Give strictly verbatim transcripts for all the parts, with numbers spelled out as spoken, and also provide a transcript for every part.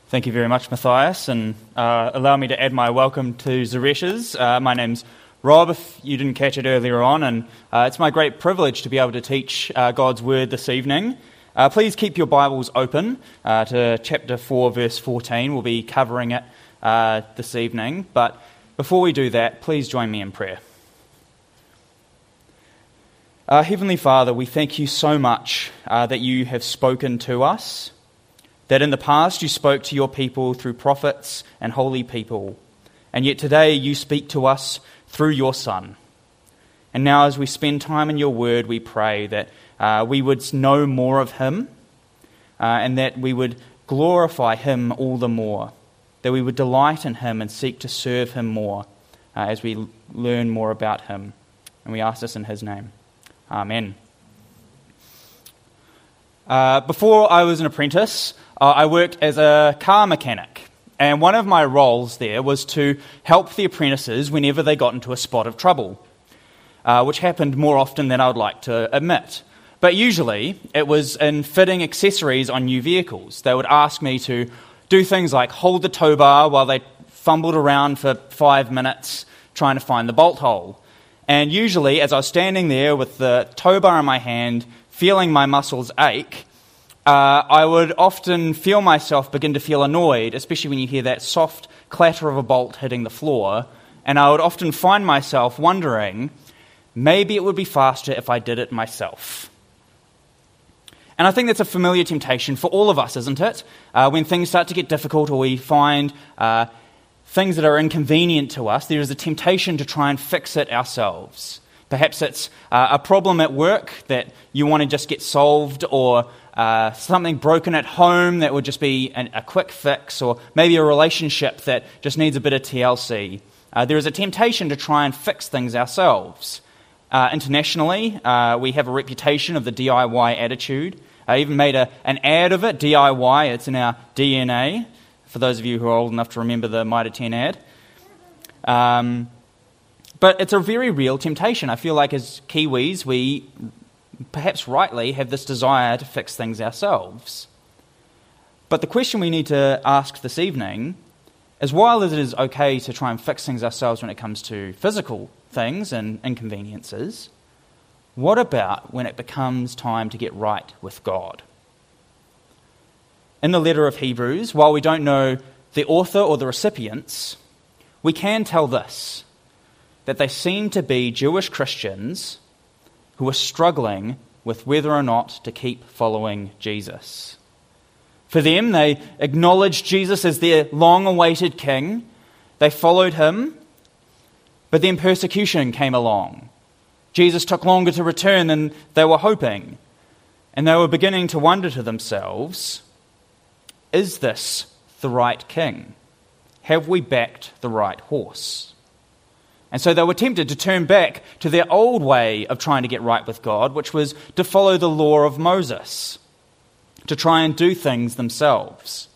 Thank you very much, Matthias, and uh, allow me to add my welcome to Zaresh's. Uh, my name's Rob, if you didn't catch it earlier on, and uh, it's my great privilege to be able to teach uh, God's Word this evening. Uh, please keep your Bibles open uh, to chapter four, verse fourteen. We'll be covering it uh, this evening, but before we do that, please join me in prayer. Uh, Heavenly Father, we thank you so much uh, that you have spoken to us, that in the past you spoke to your people through prophets and holy people, and yet today you speak to us through your Son. And now as we spend time in your word, we pray that uh, we would know more of him uh, and that we would glorify him all the more, that we would delight in him and seek to serve him more uh, as we l- learn more about him. And we ask this in his name. Amen. Uh, before I was an apprentice, uh, I worked as a car mechanic, and one of my roles there was to help the apprentices whenever they got into a spot of trouble, uh, which happened more often than I would like to admit. But usually it was in fitting accessories on new vehicles. They would ask me to do things like hold the tow bar while they fumbled around for five minutes trying to find the bolt hole. And usually, as I was standing there with the tow bar in my hand, feeling my muscles ache, uh, I would often feel myself begin to feel annoyed, especially when you hear that soft clatter of a bolt hitting the floor. And I would often find myself wondering, maybe it would be faster if I did it myself. And I think that's a familiar temptation for all of us, isn't it? Uh, when things start to get difficult or we find uh, things that are inconvenient to us, there is a temptation to try and fix it ourselves. Perhaps it's uh, a problem at work that you want to just get solved, or uh, something broken at home that would just be an, a quick fix, or maybe a relationship that just needs a bit of T L C. Uh, there is a temptation to try and fix things ourselves. Uh, internationally, uh, we have a reputation of the D I Y attitude. I even made a, an ad of it, D I Y, it's in our D N A. For those of you who are old enough to remember the Mitre ten ad. Um, but it's a very real temptation. I feel like as Kiwis, we, perhaps rightly, have this desire to fix things ourselves. But the question we need to ask this evening is, while it is okay to try and fix things ourselves when it comes to physical things and inconveniences, what about when it becomes time to get right with God? In the letter of Hebrews, while we don't know the author or the recipients, we can tell this, that they seem to be Jewish Christians who are struggling with whether or not to keep following Jesus. For them, they acknowledged Jesus as their long-awaited king. They followed him, but then persecution came along. Jesus took longer to return than they were hoping, and they were beginning to wonder to themselves, is this the right king? Have we backed the right horse? And so they were tempted to turn back to their old way of trying to get right with God, which was to follow the law of Moses, to try and do things themselves.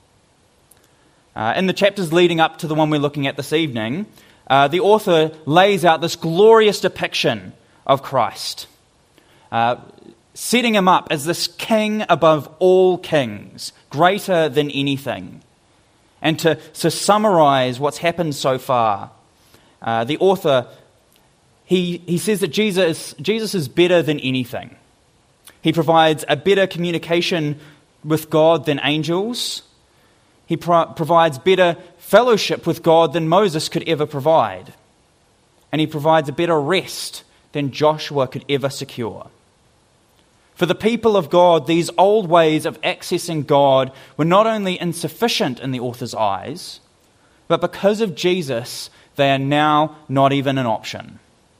Uh, in the chapters leading up to the one we're looking at this evening, uh, the author lays out this glorious depiction of Christ, uh, setting him up as this king above all kings, greater than anything. And to, to summarize what's happened so far, uh, the author, he, he says that Jesus, Jesus is better than anything. He provides a better communication with God than angels. He pro- provides better fellowship with God than Moses could ever provide. And he provides a better rest than Joshua could ever secure. For the people of God, these old ways of accessing God were not only insufficient in the author's eyes, but because of Jesus, they are now not even an option.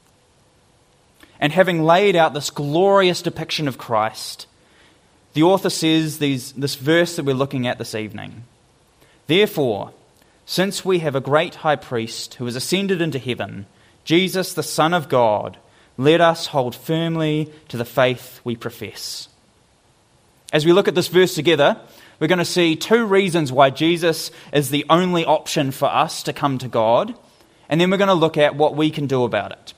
And having laid out this glorious depiction of Christ, the author says these, this verse that we're looking at this evening. Therefore, since we have a great high priest who has ascended into heaven, Jesus, the Son of God, let us hold firmly to the faith we profess. As we look at this verse together, we're going to see two reasons why Jesus is the only option for us to come to God, and then we're going to look at what we can do about it.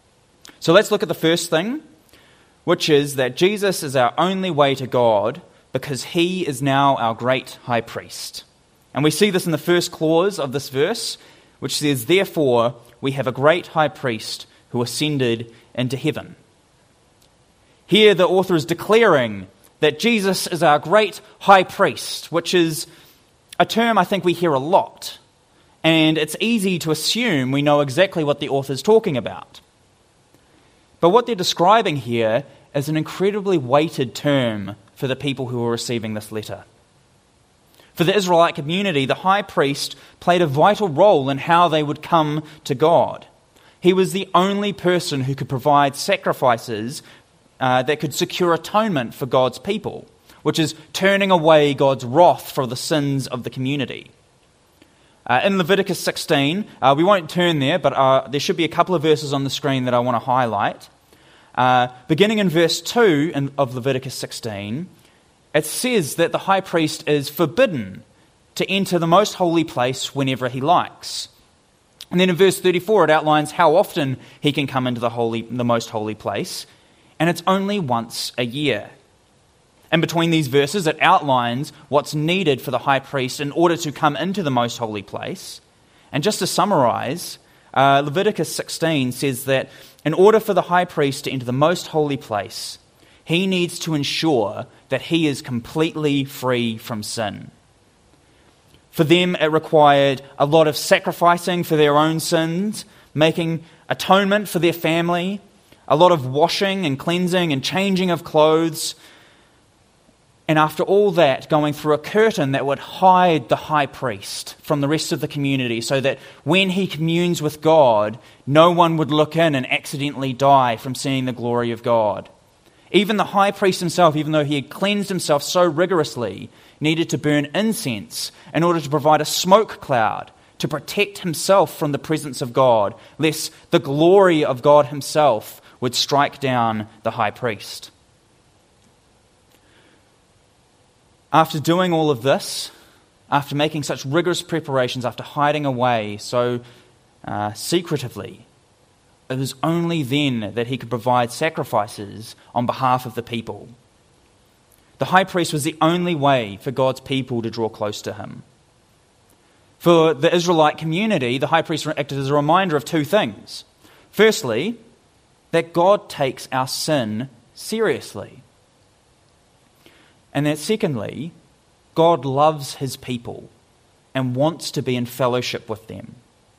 So let's look at the first thing, which is that Jesus is our only way to God because he is now our great high priest. And we see this in the first clause of this verse, which says, therefore, we have a great high priest who ascended into heaven. Here the author is declaring that Jesus is our great high priest, which is a term I think we hear a lot. And it's easy to assume we know exactly what the author is talking about. But what they're describing here is an incredibly weighted term for the people who are receiving this letter. For the Israelite community, the high priest played a vital role in how they would come to God. He was the only person who could provide sacrifices uh, that could secure atonement for God's people, which is turning away God's wrath for the sins of the community. Uh, in Leviticus sixteen, uh, we won't turn there, but uh, there should be a couple of verses on the screen that I want to highlight. Uh, beginning in verse two in, of Leviticus sixteen, it says that the high priest is forbidden to enter the most holy place whenever he likes. And then in verse thirty-four, it outlines how often he can come into the holy, the most holy place, and it's only once a year. And between these verses, it outlines what's needed for the high priest in order to come into the most holy place. And just to summarize, uh, Leviticus sixteen says that in order for the high priest to enter the most holy place, he needs to ensure that he is completely free from sin. For them, it required a lot of sacrificing for their own sins, making atonement for their family, a lot of washing and cleansing and changing of clothes. And after all that, going through a curtain that would hide the high priest from the rest of the community so that when he communes with God, no one would look in and accidentally die from seeing the glory of God. Even the high priest himself, even though he had cleansed himself so rigorously, needed to burn incense in order to provide a smoke cloud to protect himself from the presence of God, lest the glory of God himself would strike down the high priest. After doing all of this, after making such rigorous preparations, after hiding away so uh, secretively, it was only then that he could provide sacrifices on behalf of the people. The high priest was the only way for God's people to draw close to him. For the Israelite community, the high priest acted as a reminder of two things. Firstly, that God takes our sin seriously. And that secondly, God loves his people and wants to be in fellowship with them.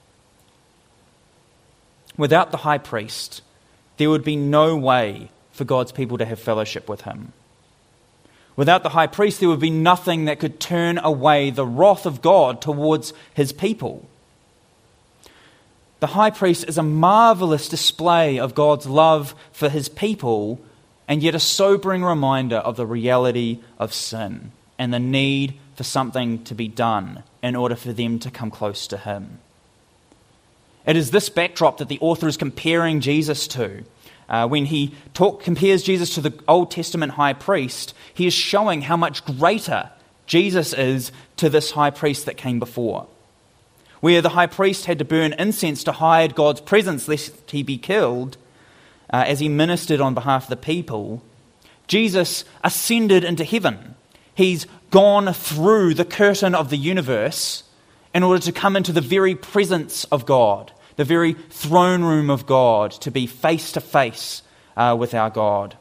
Without the high priest, there would be no way for God's people to have fellowship with him. Without the high priest, there would be nothing that could turn away the wrath of God towards his people. The high priest is a marvelous display of God's love for his people, and yet a sobering reminder of the reality of sin and the need for something to be done in order for them to come close to him. It is this backdrop that the author is comparing Jesus to. Uh, when he talk, compares Jesus to the Old Testament high priest, he is showing how much greater Jesus is to this high priest that came before. Where the high priest had to burn incense to hide God's presence lest he be killed, uh, as he ministered on behalf of the people, Jesus ascended into heaven. He's gone through the curtain of the universe in order to come into the very presence of God, the very throne room of God, to be face to face uh, with our God.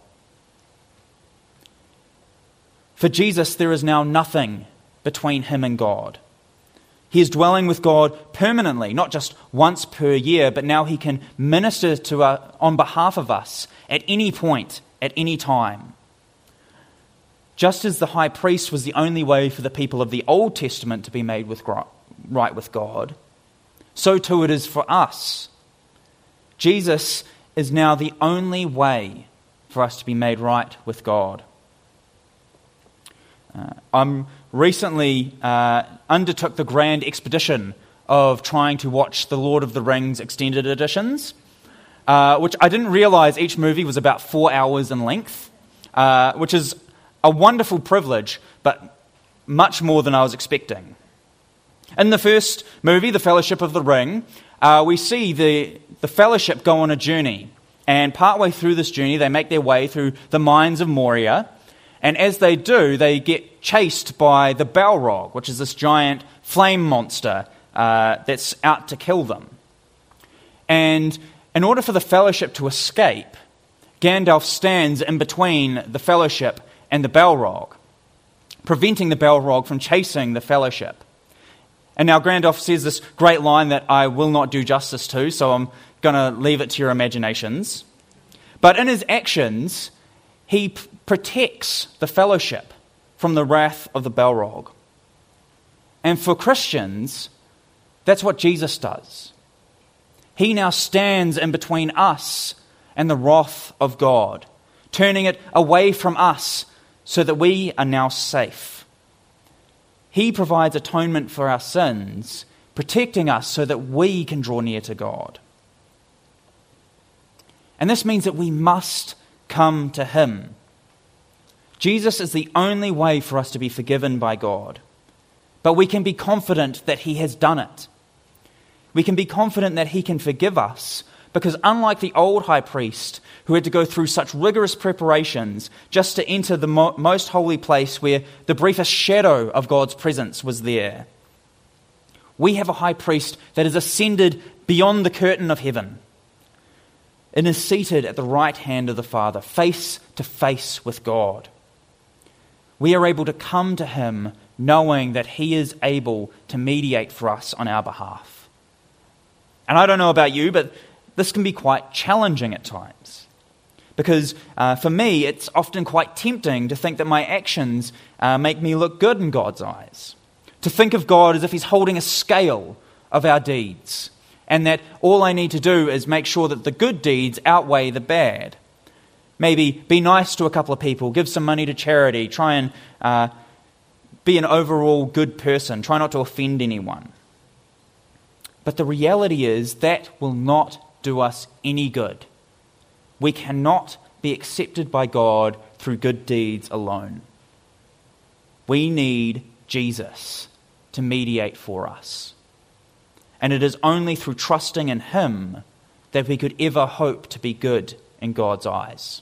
For Jesus, there is now nothing between him and God. He is dwelling with God permanently, not just once per year, but now he can minister to uh, on behalf of us at any point, at any time. Just as the high priest was the only way for the people of the Old Testament to be made with right with God, so too it is for us. Jesus is now the only way for us to be made right with God. Uh, I'm recently uh, undertook the grand expedition of trying to watch the Lord of the Rings extended editions, uh, which I didn't realize each movie was about four hours in length, uh, which is a wonderful privilege, but much more than I was expecting. In the first movie, The Fellowship of the Ring, uh, we see the, the Fellowship go on a journey. And partway through this journey, they make their way through the mines of Moria. And as they do, they get chased by the Balrog, which is this giant flame monster uh, that's out to kill them. And in order for the Fellowship to escape, Gandalf stands in between the Fellowship and the Balrog, preventing the Balrog from chasing the Fellowship. And now Gandalf says this great line that I will not do justice to, so I'm going to leave it to your imaginations. But in his actions, he p- protects the Fellowship from the wrath of the Balrog. And for Christians, that's what Jesus does. He now stands in between us and the wrath of God, turning it away from us so that we are now safe. He provides atonement for our sins, protecting us so that we can draw near to God. And this means that we must come to Him. Jesus is the only way for us to be forgiven by God. But we can be confident that He has done it. We can be confident that He can forgive us because unlike the old high priest who had to go through such rigorous preparations just to enter the mo- most holy place where the briefest shadow of God's presence was there, we have a high priest that has ascended beyond the curtain of heaven and is seated at the right hand of the Father, face to face with God. We are able to come to Him knowing that He is able to mediate for us on our behalf. And I don't know about you, but this can be quite challenging at times. Because uh, for me, it's often quite tempting to think that my actions uh, make me look good in God's eyes. To think of God as if He's holding a scale of our deeds, and that all I need to do is make sure that the good deeds outweigh the bad. Maybe be nice to a couple of people, give some money to charity, try and uh, be an overall good person, try not to offend anyone. But the reality is that will not do us any good. We cannot be accepted by God through good deeds alone. We need Jesus to mediate for us. And it is only through trusting in Him that we could ever hope to be good in God's eyes.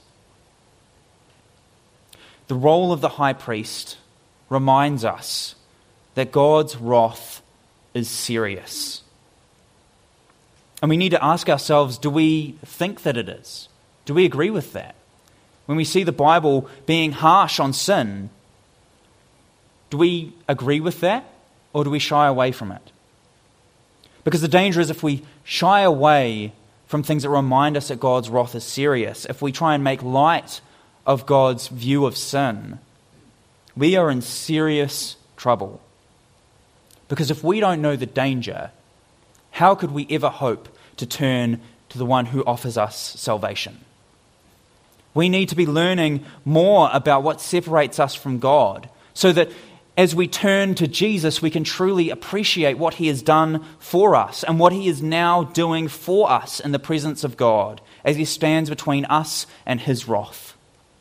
The role of the high priest reminds us that God's wrath is serious. And we need to ask ourselves, do we think that it is? Do we agree with that? When we see the Bible being harsh on sin, do we agree with that, or do we shy away from it? Because the danger is if we shy away from things that remind us that God's wrath is serious, if we try and make light of God's view of sin, we are in serious trouble. Because if we don't know the danger, how could we ever hope to turn to the one who offers us salvation? We need to be learning more about what separates us from God, so that as we turn to Jesus, we can truly appreciate what He has done for us and what He is now doing for us in the presence of God as He stands between us and His wrath.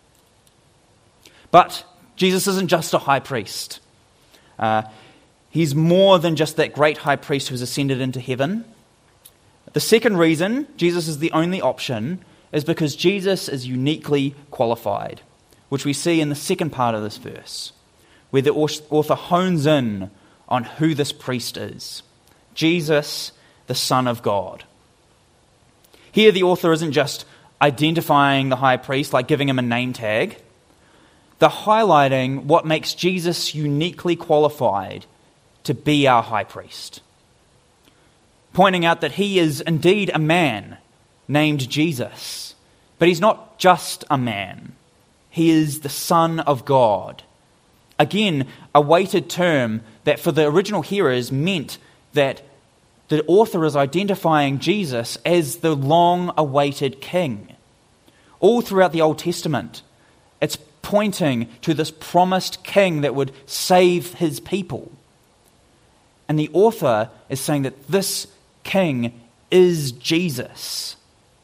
But Jesus isn't just a high priest. Uh, he's more than just that great high priest who has ascended into heaven. The second reason Jesus is the only option is because Jesus is uniquely qualified, which we see in the second part of this verse, where the author hones in on who this priest is. Jesus, the Son of God. Here the author isn't just identifying the high priest, like giving him a name tag. They're highlighting what makes Jesus uniquely qualified to be our high priest. Pointing out that He is indeed a man named Jesus, but He's not just a man. He is the Son of God. Again, a weighted term that for the original hearers meant that the author is identifying Jesus as the long-awaited King. All throughout the Old Testament, it's pointing to this promised King that would save His people. And the author is saying that this King is Jesus.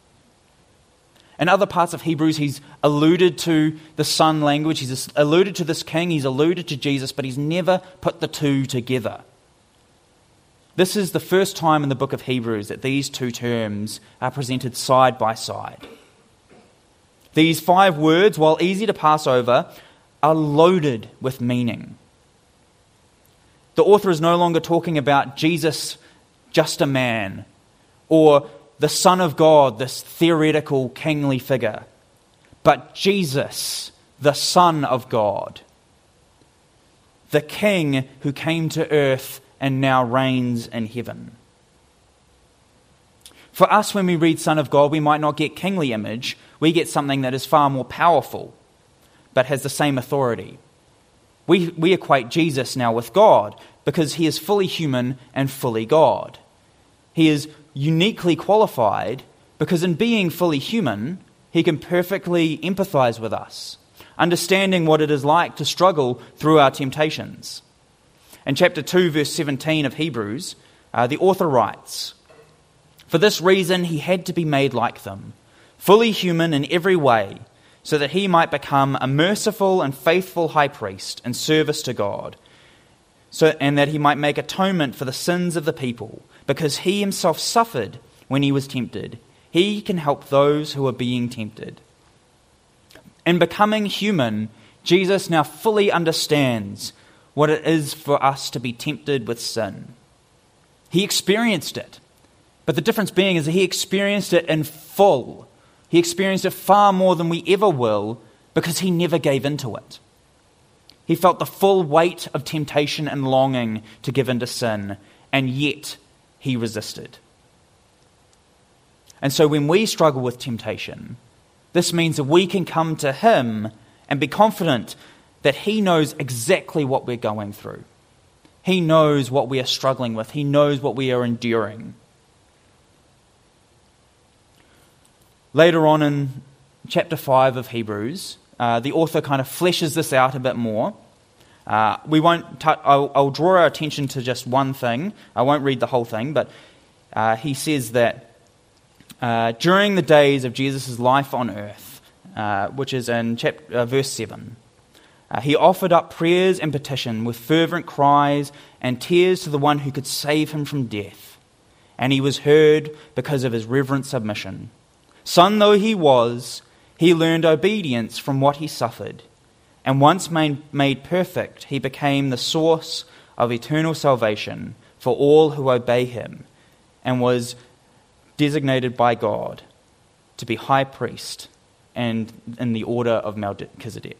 In other parts of Hebrews, he's alluded to the Son language, he's alluded to this King, he's alluded to Jesus, but he's never put the two together. This is the first time in the book of Hebrews that these two terms are presented side by side. These five words, while easy to pass over, are loaded with meaning. The author is no longer talking about Jesus, just a man, or the Son of God, this theoretical kingly figure, but Jesus, the Son of God, the King who came to earth and now reigns in heaven. For us, when we read Son of God, we might not get kingly image. We get something that is far more powerful, but has the same authority. We, we equate Jesus now with God because he is fully human and fully God. He is uniquely qualified because in being fully human, he can perfectly empathize with us, understanding what it is like to struggle through our temptations. In chapter two, verse seventeen of Hebrews, uh, the author writes, "For this reason he had to be made like them, fully human in every way, so that he might become a merciful and faithful high priest in service to God, so and that he might make atonement for the sins of the people, because he himself suffered when he was tempted. He can help those who are being tempted." In becoming human, Jesus now fully understands what it is for us to be tempted with sin. He experienced it. But the difference being is that he experienced it in full. He experienced it far more than we ever will because he never gave into it. He felt the full weight of temptation and longing to give into sin, and yet he resisted. And so when we struggle with temptation, this means that we can come to him and be confident that he knows exactly what we're going through. He knows what we are struggling with. He knows what we are enduring. Later on in chapter five of Hebrews, uh, the author kind of fleshes this out a bit more. Uh, we won't. T- I'll, I'll draw our attention to just one thing. I won't read the whole thing, but uh, he says that uh, during the days of Jesus' life on earth, uh, which is in chapter, uh, verse seven, uh, he offered up prayers and petition with fervent cries and tears to the one who could save him from death, and he was heard because of his reverent submission. Son though he was, he learned obedience from what he suffered, and once made, made perfect, he became the source of eternal salvation for all who obey him, and was designated by God to be high priest and in the order of Melchizedek.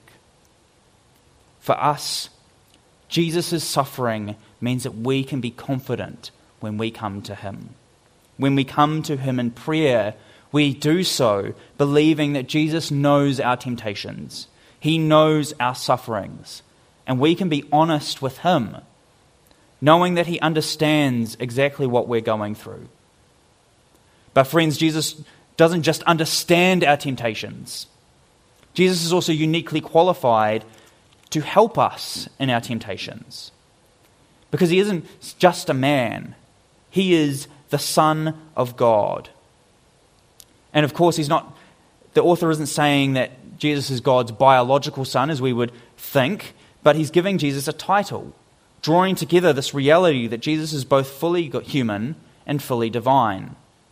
For us, Jesus' suffering means that we can be confident when we come to him. When we come to him in prayer, we do so believing that Jesus knows our temptations. He knows our sufferings. And we can be honest with him, knowing that he understands exactly what we're going through. But friends, Jesus doesn't just understand our temptations. Jesus is also uniquely qualified to help us in our temptations. Because he isn't just a man. He is the Son of God. And of course, he's not, the author isn't saying that Jesus is God's biological son, as we would think, but he's giving Jesus a title, drawing together this reality that Jesus is both fully human and fully divine.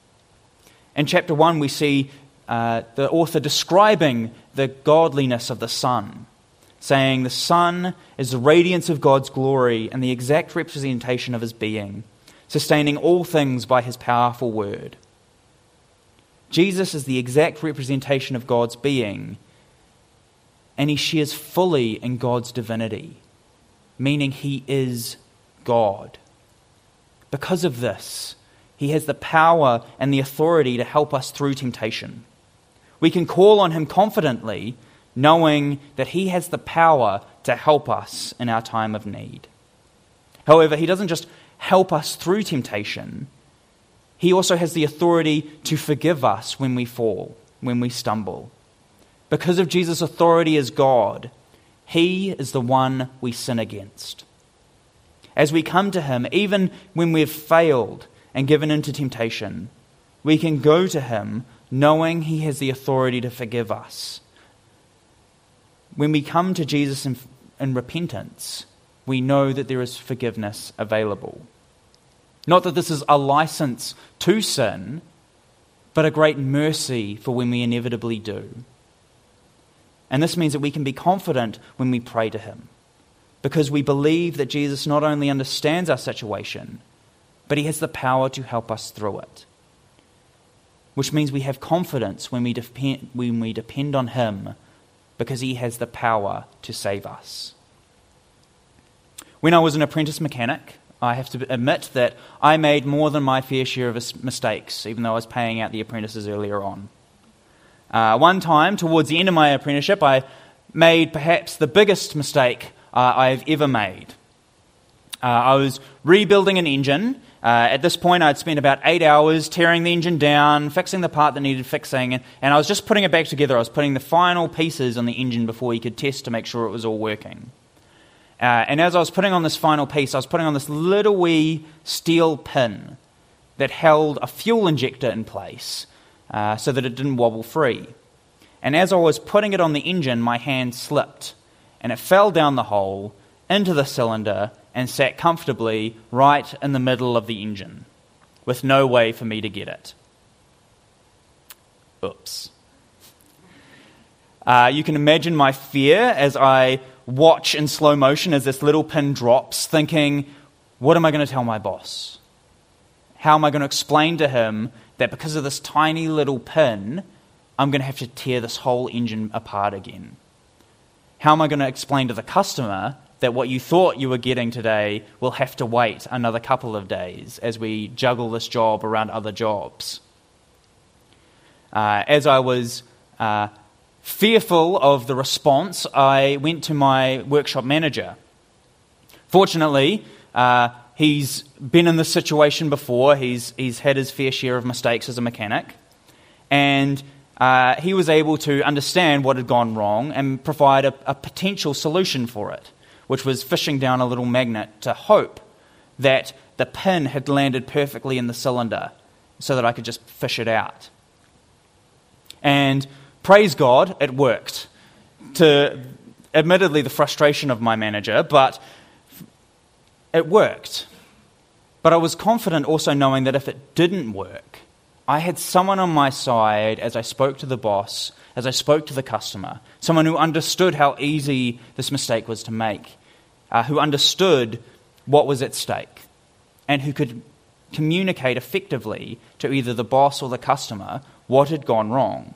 In chapter one, we see uh, the author describing the godliness of the Son, saying the Son is the radiance of God's glory and the exact representation of his being, sustaining all things by his powerful word. Jesus is the exact representation of God's being, and he shares fully in God's divinity, meaning he is God. Because of this, he has the power and the authority to help us through temptation. We can call on him confidently, knowing that he has the power to help us in our time of need. However, he doesn't just help us through temptation. He also has the authority to forgive us when we fall, when we stumble. Because of Jesus' authority as God, he is the one we sin against. As we come to him, even when we've failed and given into temptation, we can go to him knowing he has the authority to forgive us. When we come to Jesus in, in repentance, we know that there is forgiveness available. Not that this is a license to sin, but a great mercy for when we inevitably do. And this means that we can be confident when we pray to him, because we believe that Jesus not only understands our situation, but he has the power to help us through it. Which means we have confidence when we depend, when we depend on him, because he has the power to save us. When I was an apprentice mechanic, I have to admit that I made more than my fair share of mistakes, even though I was paying out the apprentices earlier on. Uh, one time, towards the end of my apprenticeship, I made perhaps the biggest mistake uh, I've ever made. Uh, I was rebuilding an engine. Uh, at this point, I'd spent about eight hours tearing the engine down, fixing the part that needed fixing, and, and I was just putting it back together. I was putting the final pieces on the engine before he could test to make sure it was all working. Uh, and as I was putting on this final piece, I was putting on this little wee steel pin that held a fuel injector in place uh, so that it didn't wobble free. And as I was putting it on the engine, my hand slipped, and it fell down the hole into the cylinder and sat comfortably right in the middle of the engine, with no way for me to get it. Oops. Uh, you can imagine my fear as I watch in slow motion as this little pin drops, thinking, what am I going to tell my boss? How am I going to explain to him that because of this tiny little pin, I'm going to have to tear this whole engine apart again? How am I going to explain to the customer that what you thought you were getting today will have to wait another couple of days as we juggle this job around other jobs? Uh, as I was uh, fearful of the response, I went to my workshop manager. Fortunately, uh, he's been in this situation before. He's, he's had his fair share of mistakes as a mechanic. And uh, he was able to understand what had gone wrong and provide a, a potential solution for it, which was fishing down a little magnet to hope that the pin had landed perfectly in the cylinder so that I could just fish it out. And praise God, it worked. To admittedly the frustration of my manager, but it worked. But I was confident also knowing that if it didn't work, I had someone on my side as I spoke to the boss, as I spoke to the customer, someone who understood how easy this mistake was to make, uh, who understood what was at stake, and who could communicate effectively to either the boss or the customer what had gone wrong.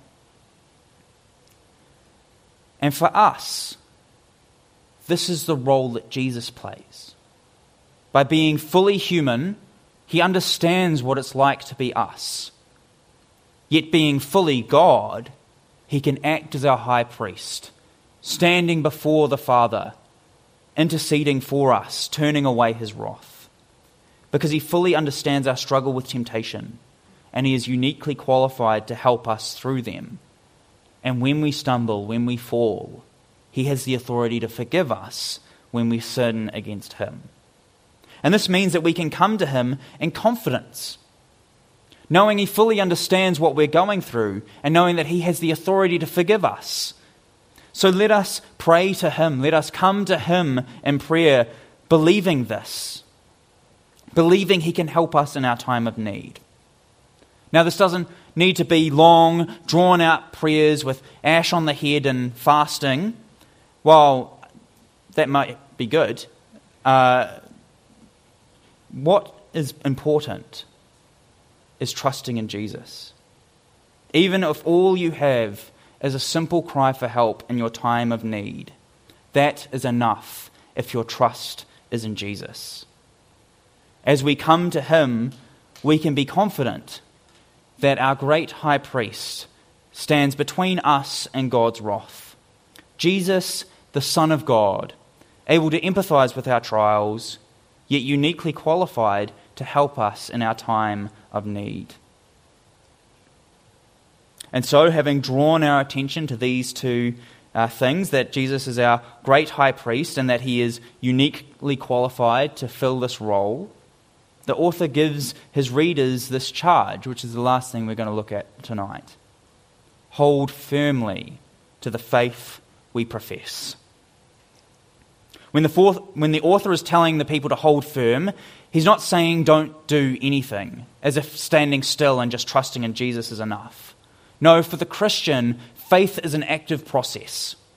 And for us, this is the role that Jesus plays. By being fully human, he understands what it's like to be us. Yet being fully God, he can act as our high priest, standing before the Father, interceding for us, turning away his wrath. Because he fully understands our struggle with temptation, and he is uniquely qualified to help us through them. And when we stumble, when we fall, he has the authority to forgive us when we sin against him. And this means that we can come to him in confidence, knowing he fully understands what we're going through and knowing that he has the authority to forgive us. So let us pray to him. Let us come to him in prayer, believing this, believing he can help us in our time of need. Now, this doesn't need to be long, drawn-out prayers with ash on the head and fasting. While that might be good, uh, what is important is trusting in Jesus. Even if all you have is a simple cry for help in your time of need, that is enough if your trust is in Jesus. As we come to him, we can be confident that our great high priest stands between us and God's wrath. Jesus, the Son of God, able to empathize with our trials, yet uniquely qualified to help us in our time of need. And so, having drawn our attention to these two uh, things, that Jesus is our great high priest and that he is uniquely qualified to fill this role, the author gives his readers this charge, which is the last thing we're going to look at tonight. Hold firmly to the faith we profess. When the, fourth, when the author is telling the people to hold firm, he's not saying don't do anything, as if standing still and just trusting in Jesus is enough. No, for the Christian, faith is an active process.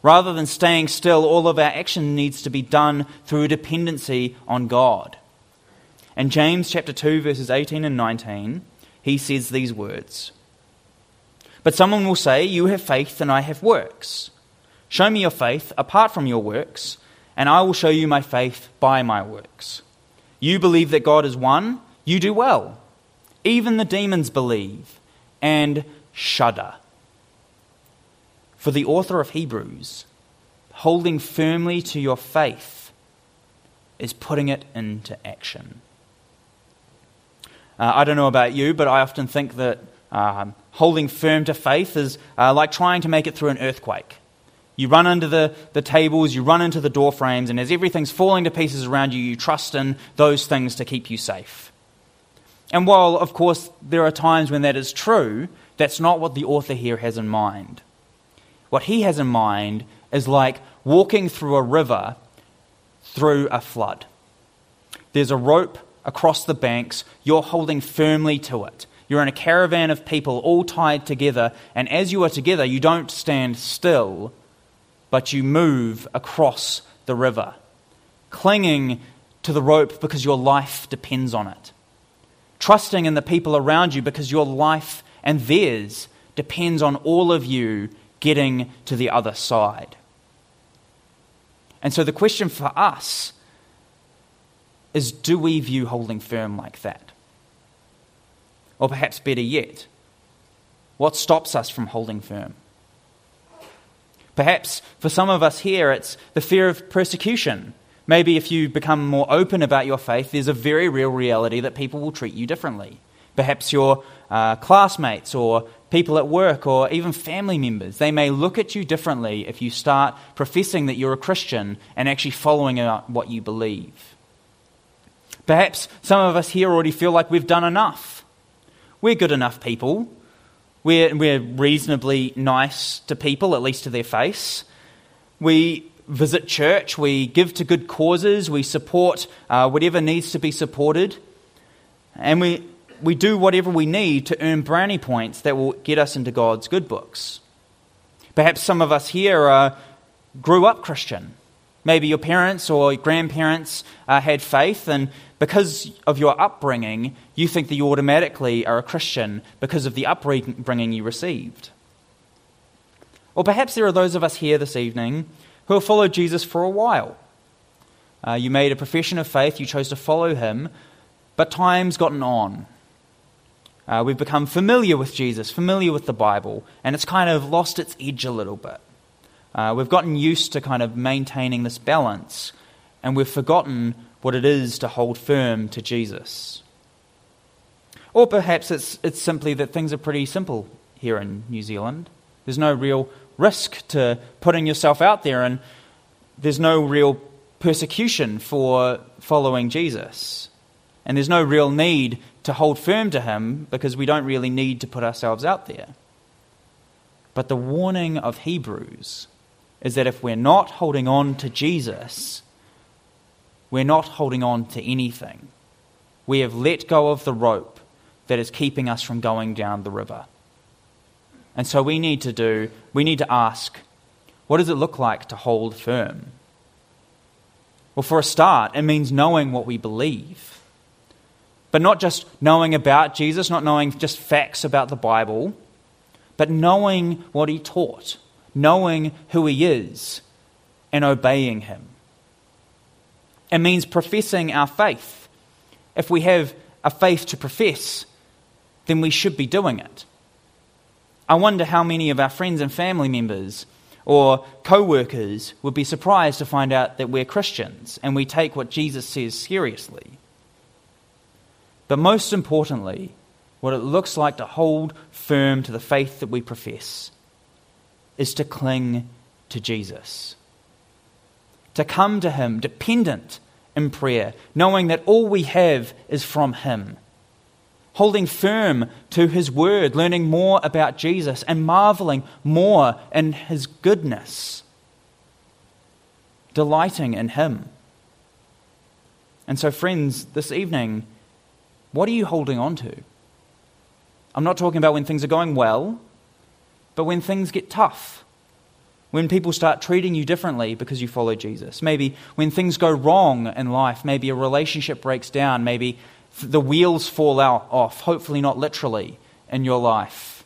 Rather than staying still, all of our action needs to be done through dependency on God. In James chapter two, verses eighteen and nineteen, he says these words, "But someone will say, 'You have faith and I have works. Show me your faith apart from your works, and I will show you my faith by my works. You believe that God is one, you do well. Even the demons believe and shudder.'" For the author of Hebrews, holding firmly to your faith is putting it into action. Uh, I don't know about you, but I often think that um, holding firm to faith is uh, like trying to make it through an earthquake. You run under the, the tables, you run into the door frames, and as everything's falling to pieces around you, you trust in those things to keep you safe. And while, of course, there are times when that is true, that's not what the author here has in mind. What he has in mind is like walking through a river through a flood. There's a rope across the banks, you're holding firmly to it. You're in a caravan of people all tied together, and as you are together, you don't stand still, but you move across the river, clinging to the rope because your life depends on it. Trusting in the people around you because your life and theirs depends on all of you getting to the other side. And so the question for us is, do we view holding firm like that? Or perhaps better yet, what stops us from holding firm? Perhaps for some of us here, it's the fear of persecution. Maybe if you become more open about your faith, there's a very real reality that people will treat you differently. Perhaps your uh, classmates or people at work or even family members, they may look at you differently if you start professing that you're a Christian and actually following out what you believe. Perhaps some of us here already feel like we've done enough. We're good enough people. We're, we're reasonably nice to people, at least to their face. We visit church, we give to good causes, we support uh, whatever needs to be supported, and we we do whatever we need to earn brownie points that will get us into God's good books. Perhaps some of us here uh, grew up Christian. Maybe your parents or grandparents uh, had faith, and because of your upbringing, you think that you automatically are a Christian because of the upbringing you received. Or perhaps there are those of us here this evening who have followed Jesus for a while. Uh, you made a profession of faith, you chose to follow him, but time's gotten on. Uh, we've become familiar with Jesus, familiar with the Bible, and it's kind of lost its edge a little bit. Uh, we've gotten used to kind of maintaining this balance, and we've forgotten what it is to hold firm to Jesus. Or perhaps it's it's simply that things are pretty simple here in New Zealand. There's no real risk to putting yourself out there, and there's no real persecution for following Jesus. And there's no real need to hold firm to him because we don't really need to put ourselves out there. But the warning of Hebrews is that if we're not holding on to Jesus, we're not holding on to anything. We have let go of the rope that is keeping us from going down the river. And so we need to do, we need to ask, what does it look like to hold firm? Well, for a start, it means knowing what we believe. But not just knowing about Jesus, not knowing just facts about the Bible, but knowing what he taught, knowing who he is, and obeying him. It means professing our faith. If we have a faith to profess, then we should be doing it. I wonder how many of our friends and family members or co-workers would be surprised to find out that we're Christians and we take what Jesus says seriously. But most importantly, what it looks like to hold firm to the faith that we profess is to cling to Jesus. To come to him dependent in prayer, knowing that all we have is from him. Holding firm to his word, learning more about Jesus and marveling more in his goodness. Delighting in him. And so friends, this evening, what are you holding on to? I'm not talking about when things are going well, but when things get tough. When people start treating you differently because you follow Jesus. Maybe when things go wrong in life, maybe a relationship breaks down, maybe the wheels fall out off, hopefully not literally, in your life.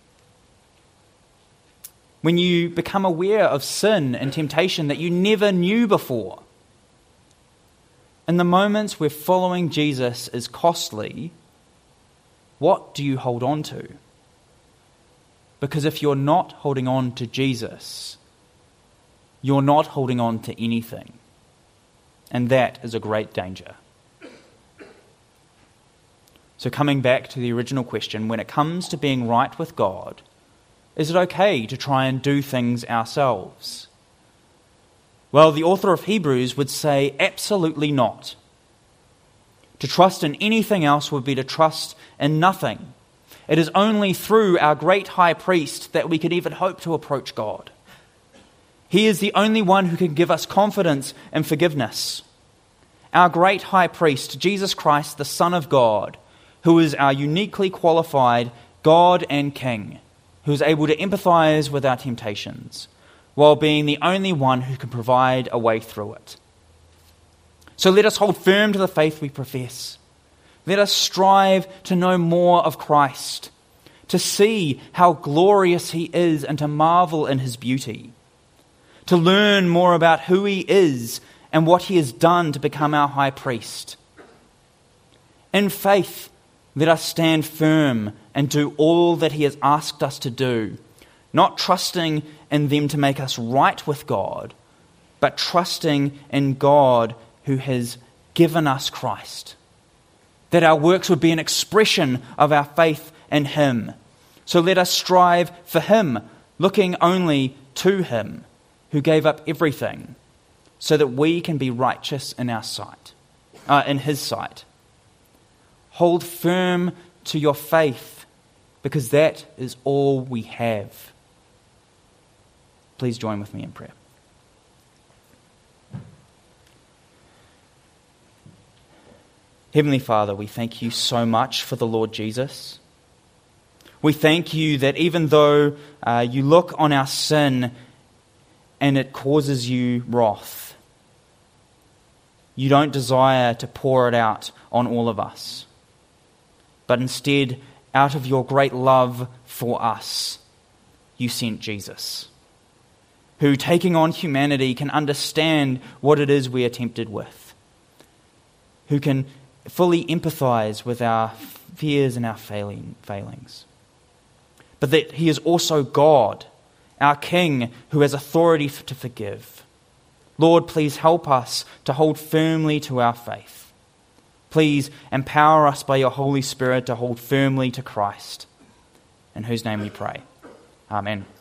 When you become aware of sin and temptation that you never knew before. In the moments where following Jesus is costly, what do you hold on to? Because if you're not holding on to Jesus, you're not holding on to anything. And that is a great danger. So coming back to the original question, when it comes to being right with God, is it okay to try and do things ourselves? Well, the author of Hebrews would say absolutely not. To trust in anything else would be to trust in nothing. It is only through our great high priest that we could even hope to approach God. He is the only one who can give us confidence and forgiveness. Our great high priest, Jesus Christ, the Son of God, who is our uniquely qualified God and King, who is able to empathize with our temptations, while being the only one who can provide a way through it. So let us hold firm to the faith we profess. Let us strive to know more of Christ, to see how glorious he is and to marvel in his beauty, to learn more about who he is and what he has done to become our high priest. In faith, let us stand firm and do all that he has asked us to do, not trusting in them to make us right with God, but trusting in God who has given us Christ. That our works would be an expression of our faith in him. So let us strive for him, looking only to him, who gave up everything, so that we can be righteous in our sight, uh, in his sight. Hold firm to your faith, because that is all we have. Please join with me in prayer. Heavenly Father, we thank you so much for the Lord Jesus. We thank you that even though uh, you look on our sin and it causes you wrath, you don't desire to pour it out on all of us. But instead, out of your great love for us, you sent Jesus, who, taking on humanity, can understand what it is we are tempted with, who can fully empathize with our fears and our failing, failings. But that he is also God, our King, who has authority to forgive. Lord, please help us to hold firmly to our faith. Please empower us by your Holy Spirit to hold firmly to Christ, in whose name we pray. Amen.